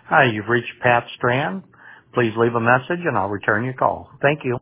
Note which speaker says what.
Speaker 1: Hi, you've reached Pat Strand. Please leave a message and I'll return your call. Thank you.